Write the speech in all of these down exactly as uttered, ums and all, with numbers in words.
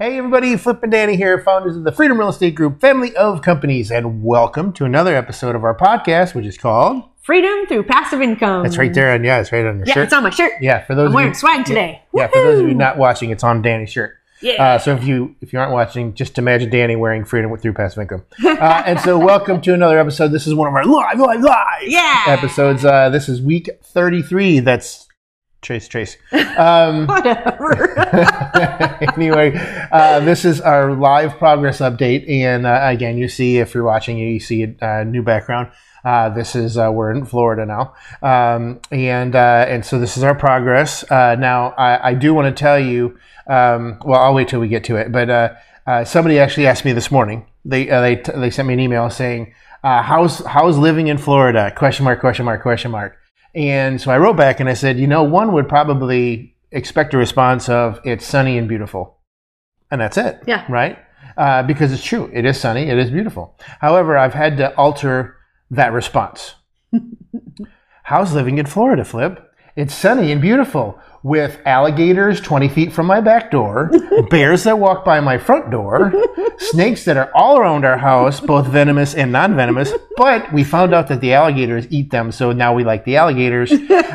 Hey everybody, Flip and Danny here, founders of the Freedom Real Estate Group family of companies, and welcome to another episode of our podcast, which is called Freedom Through Passive Income. It's right there, and yeah, it's right on your yeah, shirt. Yeah, it's on my shirt. Yeah, for those I'm of wearing you, swag today. Yeah, yeah, for those of you not watching, it's on Danny's shirt. Yeah. Uh, so if you if you aren't watching, just imagine Danny wearing Freedom Through Passive Income. Uh, and so welcome to another episode. This is one of our live, live, live yeah. episodes. Uh, this is week thirty-three. That's Trace, Trace. Um, Whatever. anyway, uh, this is our live progress update. And uh, again, you see, if you're watching, you see a uh, new background. Uh, this is, uh, we're in Florida now. Um, and uh, and so this is our progress. Uh, now, I, I do want to tell you, um, well, I'll wait till we get to it. But uh, uh, somebody actually asked me this morning. They uh, they they sent me an email saying, uh, how's, how's living in Florida? Question mark, question mark, question mark. And so I wrote back and I said, you know, one would probably expect a response of it's sunny and beautiful. And that's it. Yeah. Right? Uh, because it's true. It is sunny. It is beautiful. However, I've had to alter that response. How's living in Florida, Flip? It's sunny and beautiful with alligators twenty feet from my back door, bears that walk by my front door, snakes that are all around our house, both venomous and non-venomous, but we found out that the alligators eat them, so now we like the alligators.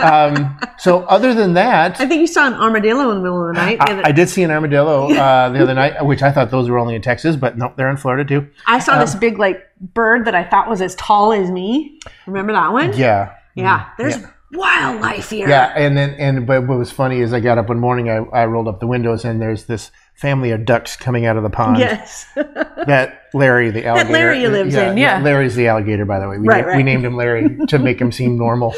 Um, so other than that... I think you saw an armadillo in the middle of the night. I, I did see an armadillo uh, the other night, which I thought those were only in Texas, but no, they're in Florida too. I saw um, this big like bird that I thought was as tall as me. Remember that one? Yeah. Yeah. There's... Yeah. wildlife here. Yeah, and then and but what was funny is I got up one morning, I, I rolled up the windows, and there's this family of ducks coming out of the pond. Yes. that Larry, the alligator. That Larry lives yeah, in, yeah. Larry's the alligator, by the way. We, right, na- right. we named him Larry to make him seem normal.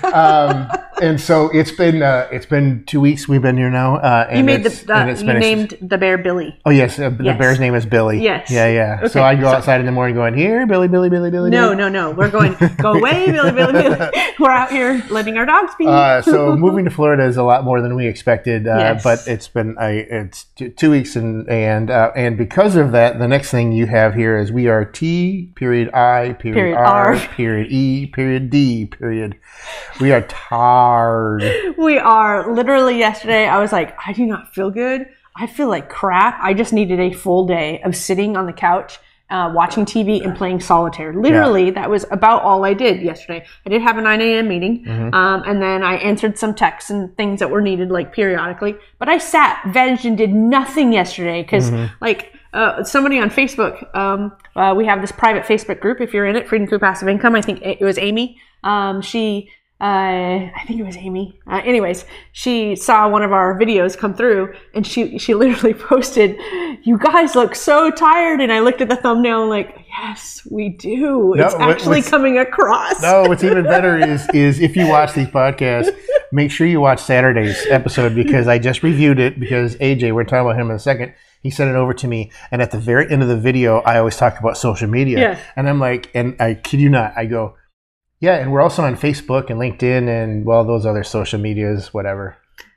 Um, and so it's been uh, it's been two weeks we've been here now. Uh, and you made it's, the, uh, it's you been named the bear Billy. Oh yes, uh, the yes. bear's name is Billy. Yes. Yeah, yeah. Okay. So I go outside in the morning going, here, Billy, Billy, Billy, Billy. No, Billy. no, no. We're going, go away, Billy, Billy, Billy. We're out here letting our dogs be. Uh, so moving to Florida is a lot more than we expected, uh, yes. but it's been a, it's t- two weeks, and and uh, and because of that, the next thing you have here is we are T period I period, period R, R period E period D period. We are tired. We are. Literally yesterday, I was like, I do not feel good. I feel like crap. I just needed a full day of sitting on the couch, uh, watching T V and playing solitaire. Literally, yeah. That was about all I did yesterday. I did have a nine a.m. meeting, mm-hmm. um, and then I answered some texts and things that were needed, like periodically. But I sat, vegged, and did nothing yesterday because, mm-hmm. like, uh, somebody on Facebook, um, uh, we have this private Facebook group. If you're in it, Freedom Through Passive Income. I think it was Amy. Um, she. Uh, I think it was Amy. Uh, anyways, she saw one of our videos come through, and she she literally posted, "You guys look so tired." And I looked at the thumbnail and like, yes, we do. No, it's actually coming across. No, what's even better is is if you watch these podcasts, make sure you watch Saturday's episode, because I just reviewed it because A J, we're talking about him in a second. He sent it over to me, and at the very end of the video, I always talk about social media, yeah. and I'm like, and I kid you not, I go, yeah, and we're also on Facebook and LinkedIn and, well, those other social medias, whatever.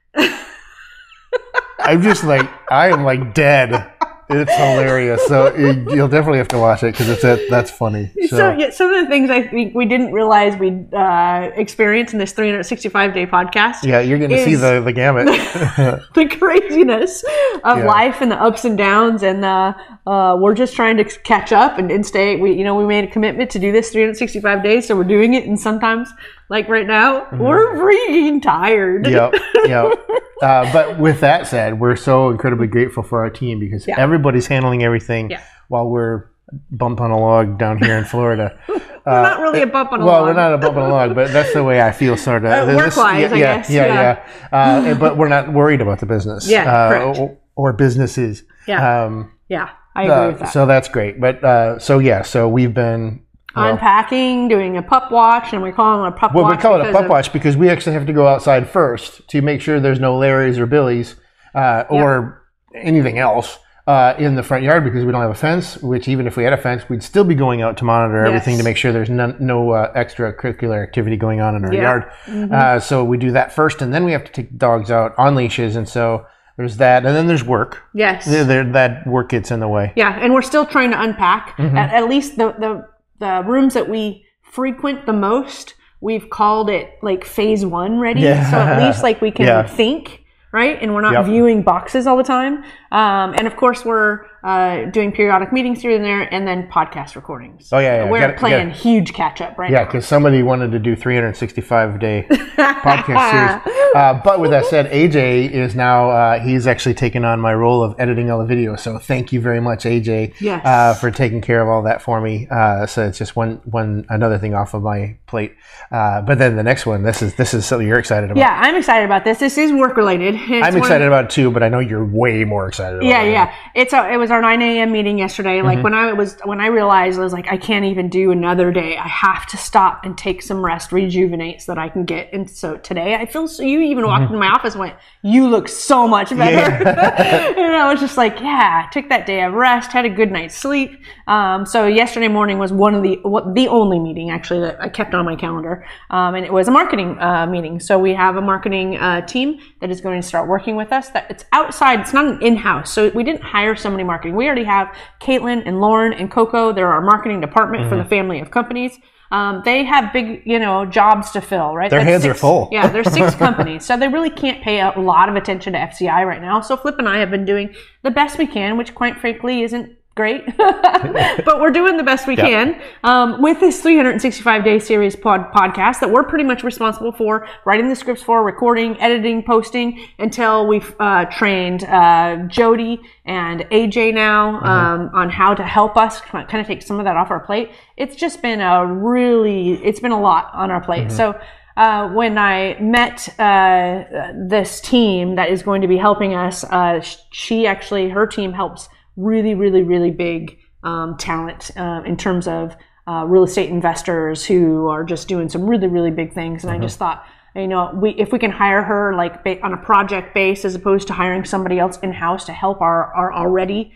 I'm just like, I am like dead. It's hilarious. So it, you'll definitely have to watch it because it's a, that's funny. So, so yeah, some of the things I think we didn't realize we'd uh, experience in this three hundred sixty-five day podcast. Yeah, you're going to see the, the gamut. The craziness of yeah. life and the ups and downs, and uh, uh, we're just trying to catch up and, and stay. We, you know, we made a commitment to do this three hundred sixty-five days, so we're doing it. And sometimes, like right now, mm-hmm. we're freaking tired. Yep, yep. Uh, but with that said, we're so incredibly grateful for our team because yeah. everybody's handling everything yeah. while we're bump on a log down here in Florida. We're uh, not really a bump on a well, log. Well, we're not a bump on a log, but that's the way I feel, sort of. Uh, work-wise, yeah, I yeah, guess. Yeah, yeah. yeah. Uh, but we're not worried about the business. Yeah, uh, correct. Or, or businesses. Yeah, um, yeah, I agree uh, with that. So that's great. But uh, so, yeah, so we've been... Well, unpacking, doing a pup watch, and we call it a pup well, watch. Well, we call it a pup of, watch because we actually have to go outside first to make sure there's no Larrys or Billys uh, or yep. anything else uh, in the front yard because we don't have a fence, which even if we had a fence, we'd still be going out to monitor yes. everything to make sure there's none, no uh, extracurricular activity going on in our yeah. yard. Mm-hmm. Uh, so we do that first, and then we have to take the dogs out on leashes, and so... There's that, and then there's work. Yes. There, there, that work gets in the way. Yeah, and we're still trying to unpack. Mm-hmm. At, at least the, the the rooms that we frequent the most, we've called it like phase one ready. Yeah. So at least like we can yeah. think right? And we're not Yep. viewing boxes all the time. Um, and of course, we're uh, doing periodic meetings here and there, and then podcast recordings. Oh, yeah, yeah. We're Gotta- playing gotta- huge catch up right Yeah, now. because somebody wanted to do three hundred sixty-five day podcast series. Uh, but with that said, A J is now, uh, he's actually taken on my role of editing all the videos. So thank you very much, A J, Yes. uh, for taking care of all that for me. Uh, so it's just one, one, another thing off of my plate. Uh, but then the next one, this is, this is something you're excited about. Yeah, I'm excited about this. This is work related. It's I'm one of- excited about it too, but I know you're way more excited about Yeah, it. yeah. It's a, it was our nine a.m. meeting yesterday. Like Mm-hmm. when I was when I realized I was like, I can't even do another day. I have to stop and take some rest, rejuvenate, so that I can get. And so today, I feel so. You even walked into my office and went, "You look so much better." And I was just like, "Yeah." I took that day of rest, had a good night's sleep. Um, so yesterday morning was one of the what, the only meeting actually that I kept on my calendar, um, and it was a marketing uh, meeting. So we have a marketing uh, team that is going to start working with us. That it's outside. It's not an in-house. So we didn't hire somebody marketing. We already have Caitlin and Lauren and Coco. They're our marketing department for the family of companies. Um, they have big, you know, jobs to fill, right? Their That's hands six- are full. Yeah, there's six companies. So they really can't pay a lot of attention to F C I right now. So Flip and I have been doing the best we can, which quite frankly isn't great, but we're doing the best we Yep. can um, with this three hundred sixty-five day series pod podcast that we're pretty much responsible for writing the scripts for, recording, editing, posting until we've uh, trained uh, Jody and A J now um, on how to help us kind of take some of that off our plate. It's just been a really, it's been a lot on our plate. So uh, when I met uh, this team that is going to be helping us, uh, she actually, her team helps really, really, really big um, talent uh, in terms of uh, real estate investors who are just doing some really, really big things. And I just thought, you know, we if we can hire her like ba- on a project base as opposed to hiring somebody else in-house to help our, our already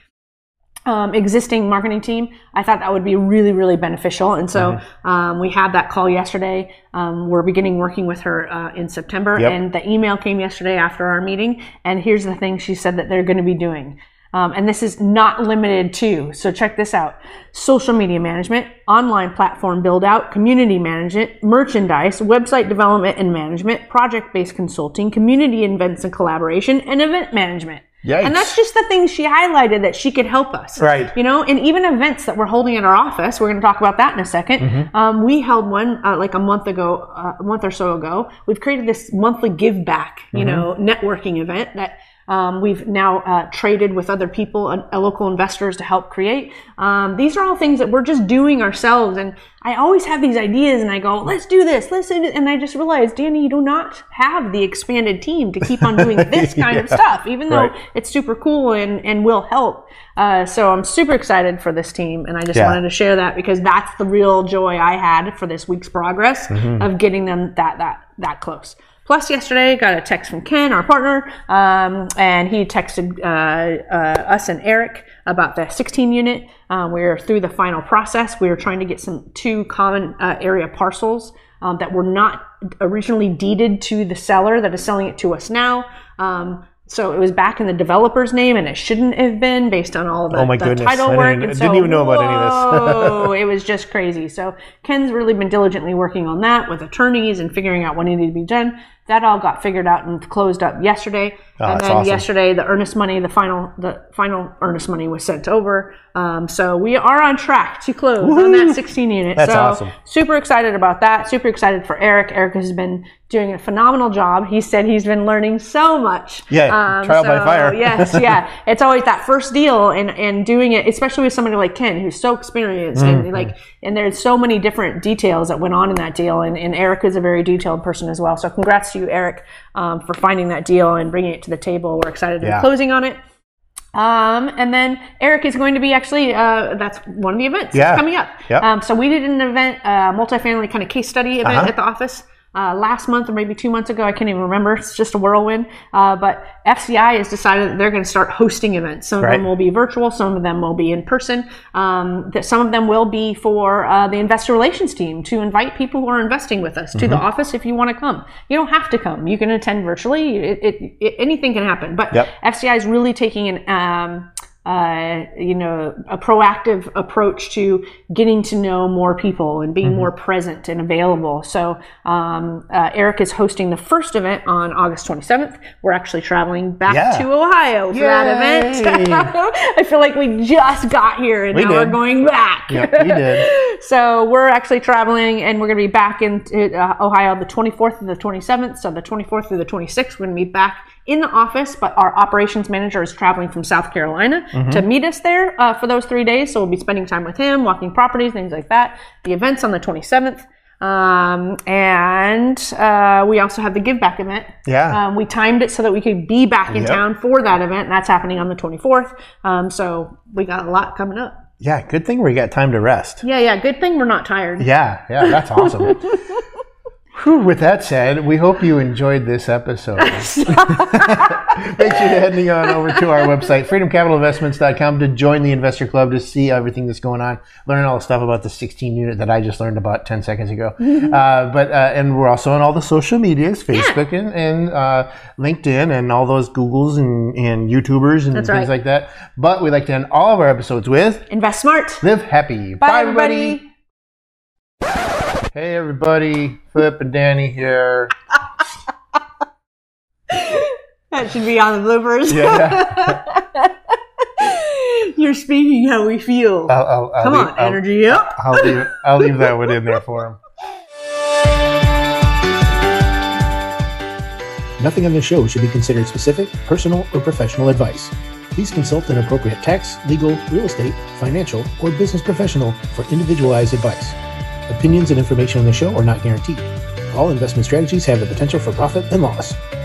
um, existing marketing team, I thought that would be really, really beneficial. And so um, we had that call yesterday. Um, we're beginning working with her uh, in September. Yep. And the email came yesterday after our meeting. And here's the thing she said that they're going to be doing. Um, and this is not limited to, so check this out, social media management, online platform build out, community management, merchandise, website development and management, project-based consulting, community events and collaboration, and event management. Yikes. And that's just the things she highlighted that she could help us. Right. You know, and even events that we're holding at our office, we're going to talk about that in a second. Mm-hmm. Um, we held one uh, like a month ago, uh, a month or so ago. We've created this monthly give back, you Mm-hmm. know, networking event that Um, we've now uh, traded with other people, uh, local investors to help create. Um, these are all things that we're just doing ourselves. And I always have these ideas and I go, let's do this, let's do this. And I just realized, Danny, you do not have the expanded team to keep on doing this kind Yeah. of stuff, even though Right. it's super cool and, and will help. Uh, so I'm super excited for this team. And I just Yeah. wanted to share that because that's the real joy I had for this week's progress Mm-hmm. of getting them that, that, that close. Plus, yesterday, got a text from Ken, our partner, um, and he texted uh, uh, us and Eric about the sixteen unit. Uh, we're through the final process. We were trying to get some two common uh, area parcels um, that were not originally deeded to the seller that is selling it to us now. Um, so it was back in the developer's name, and it shouldn't have been based on all the, Oh my the goodness. title I work. didn't- and didn't so, even know about any of this. whoa, it was just crazy. So Ken's really been diligently working on that with attorneys and figuring out what needed to be done. That all got figured out and closed up yesterday. Oh, and that's then awesome. yesterday, the earnest money, the final, the final earnest money was sent over. Um, so we are on track to close on that sixteen unit. That's so awesome. super excited about that. Super excited for Eric. Eric has been doing a phenomenal job. He said he's been learning so much. Yeah, trial by so, fire. Yes, yeah. It's always that first deal and, and doing it, especially with somebody like Ken, who's so experienced Mm-hmm. and like, and there's so many different details that went on in that deal. And, and Eric is a very detailed person as well. So congrats to you, Eric, um, for finding that deal and bringing it to the table. We're excited to Yeah. be closing on it. Um, and then Eric is going to be actually, uh, that's one of the events Yeah. that's coming up. Yep. Um, so we did an event, uh, multifamily kind of case study event Uh-huh. at the office. Uh, last month or maybe two months ago, I can't even remember. It's just a whirlwind. Uh, but F C I has decided that they're going to start hosting events. Some of Right. them will be virtual. Some of them will be in person. Um, that some of them will be for uh, the investor relations team to invite people who are investing with us to the office if you want to come. You don't have to come. You can attend virtually. It, it, it, anything can happen. But Yep. F C I is really taking an um, uh, you know, a proactive approach to getting to know more people and being mm-hmm. more present and available. So um, uh, Eric is hosting the first event on August twenty-seventh. We're actually traveling back yeah. to Ohio for Yay! that event. I feel like we just got here and we now did. we're going back. Yep, we did. So we're actually traveling, and we're going to be back in uh, Ohio the twenty-fourth and the twenty-seventh. So the twenty-fourth through the twenty-sixth, we're going to be back in the office, but our operations manager is traveling from South Carolina mm-hmm. to meet us there uh, for those three days. So we'll be spending time with him, walking properties, things like that. The event's on the twenty-seventh. Um, and uh, we also have the Give Back event. Yeah. Um, we timed it so that we could be back in yep. town for that event. And that's happening on the twenty-fourth. Um, so we got a lot coming up. Yeah, good thing we got time to rest. Yeah, yeah, good thing we're not tired. Yeah, yeah, that's awesome. Whew, with that said, we hope you enjoyed this episode. Make sure to heading on over to our website, freedom capital investments dot com, to join the Investor Club, to see everything that's going on, learn all the stuff about the sixteen unit that I just learned about ten seconds ago. uh, but uh, and we're also on all the social medias, Facebook yeah. and, and uh, LinkedIn and all those Googles and, and YouTubers and that's things right. like that. But we like to end all of our episodes with Invest Smart. Live Happy. Bye, Bye everybody. everybody. Hey everybody, Flip and Danny here. That should be on the bloopers. Yeah. You're speaking how we feel. I'll, I'll, I'll Come leave, on, I'll, energy up. I'll leave, I'll leave that one in there for him. Nothing on this show should be considered specific, personal, or professional advice. Please consult an appropriate tax, legal, real estate, financial, or business professional for individualized advice. Opinions and information on the show are not guaranteed. All investment strategies have the potential for profit and loss.